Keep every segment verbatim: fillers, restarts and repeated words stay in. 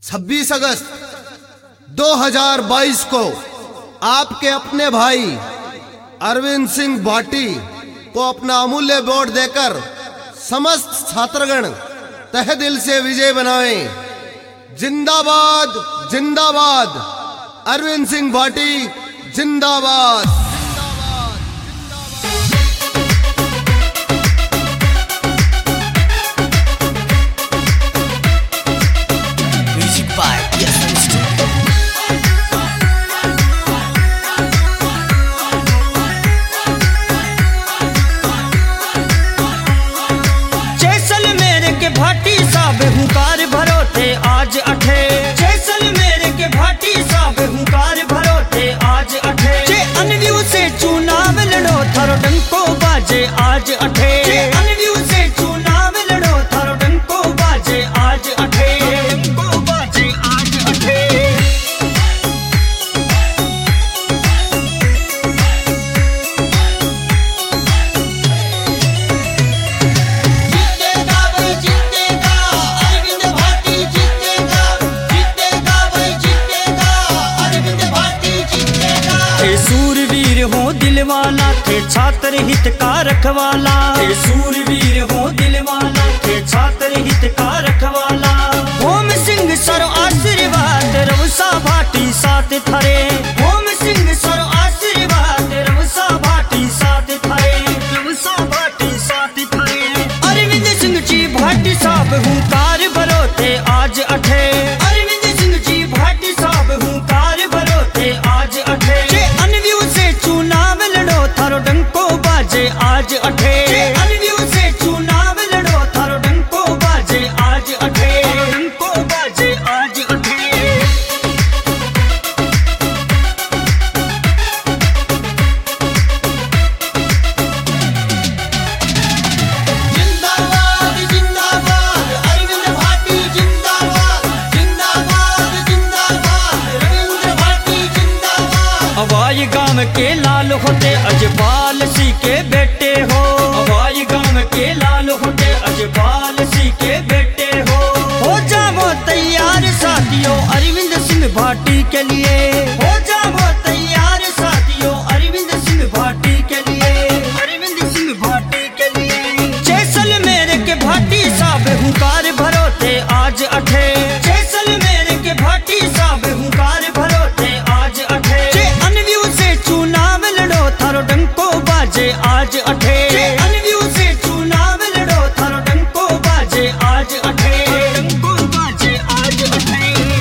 छब्बीस अगस्त दो हज़ार बाईस को आपके अपने भाई अरविंद सिंह भाटी को अपना अमूल्य वोट देकर समस्त छात्रगण तहे दिल से विजय बनाएं। जिंदाबाद जिंदाबाद अरविंद सिंह भाटी जिंदाबाद। भाटी साहब हुंकार भरो थे आज अठे, जैसलमेर के भाटी साहब हुंकार भरो थे आज अठे। जे अनव्यू से चुनाव लड़ो थारो डंको बाजे आज अठे, जे अनव्यू से चुनाव लड़ो थारो डंको बाजे आज अठे, डंको बाजे आज अठे। सूरवीर हो दिलवाला थे छात्र हित का रखवाला, थे सूरवीर हो दिलवाला थे छात्र हित का रखवाला। होम सिंह सर आशीर्वाद रवसा भाटी साथ थरे, होम सिंह सर आशीर्वाद रवसा भाटी साथ थरे, रवसा भाटी साथ थरे। अरविंद सिंह जी भाटी साहब हुंकार भरो थे आज अठे, अरविंद सिंह जी भाटी साहब हुंकार भरो थे आज अठे। थारो डंको बाजे आज अठे, अनव्यू से चुनाव लड़ो थारो डंको बाजे आज अठे, डंको बाजे आज अठे। जिंदाबाद जिंदाबाद अरविंद भाटी जिंदाबाद, जिंदाबाद जिंदाबाद रविंद्र भाटी जिंदाबाद। अवाई गांव के लाल होते अजपाल सी के बेटे हो, अवाई गांव के लाल होते अजपाल सी के बेटे हो। हो जाओ तैयार साथियों अरविंद सिंह भाटी के लिए, हो जाओ तैयार साथियों अरविंद सिंह भाटी के लिए, अरविंद सिंह भाटी के लिए। जैसलमेर के भाटी साहब हुंकार भरो थे आज अठे, जैसलमेर के भाटी साहब हुंकार भरो थे आज अठे। अनव्यू से चुनाव लड़ो थारो डंको बाजे आज अठे, अनव्यू से चुनाव लड़ो थारो डंको बाजे आज अठे, डंको बाजे आज अठे।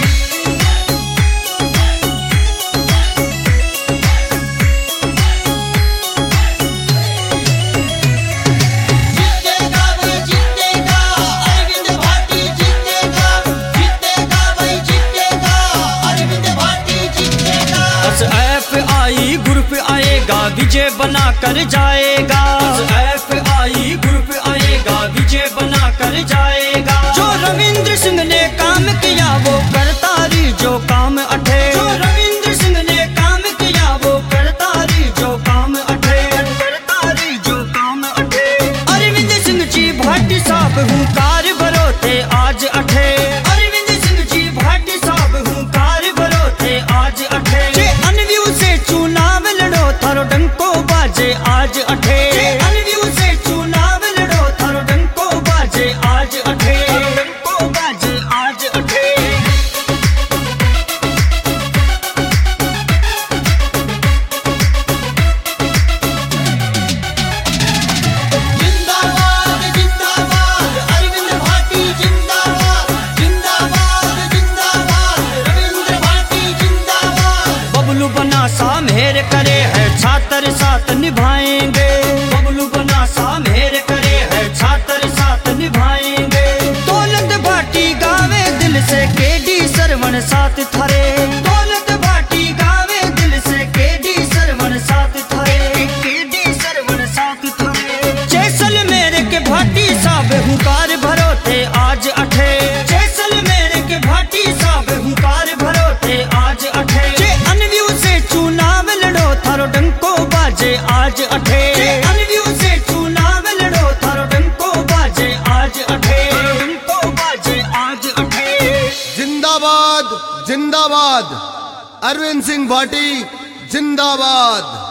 जीतेगा भाई जीतेगा अरविंद भाटी जीतेगा, जीतेगा भाई जीतेगा अरविंद भाटी जीतेगा। बस एफ आई ग्रुप आएगा विजय बना कर जाएगा, एफ आई ग्रुप आएगा विजय बना कर जाएगा। जो रविंद्र सिंह ने काम किया वो करता रही जो काम अठे, जो रविंद्र सिंह ने काम किया वो करता रही जो काम अठे, करता रही जो काम अठे। अरविंद सिंह जी भाटी साहब हुंकार भरो थे आज अठे, अरविंद सिंह जी भाटी साहब हुंकार भरो थे आज अठे। जे अनव्यू से चुनाव लड़ो थारो डंको बाजे आज अठे, अनव्यू से चुनाव लड़ो थारो डंको बाजे आज अठे, डंको बाजे आज अठे। जिंदाबाद जिंदाबाद अरविंद भाटी जिंदाबाद, जिंदाबाद जिंदाबाद रविंद्र भाटी जिंदाबाद। बबलू बना सा मेहर करे है छात्र साथ निभाएंगे, बबलू बना सा मेहर करे है छात्र साथ निभाएंगे। दौलत भाटी गावे दिल से केडी सरवण साथ थरे, दौलत भाटी गावे दिल से केडी सरवण साथ थरे, केडी सरवण साथ थरे। जैसलमेर के भाटी साहब हुंकार भरो थे आज अठे, जैसलमेर के भाटी साहब हुंकार भरो थे आज अठे। जे अनव्यू से चुनाव लड़ो थारो डंको बाजे आज अठे, अनव्यू से चुनाव लड़ो थारो डंको बाजे आज अठे, डंको बाजे आज अठे। जिंदा जिंदाबाद जिंदाबाद। अरविंद सिंह भाटी जिंदाबाद।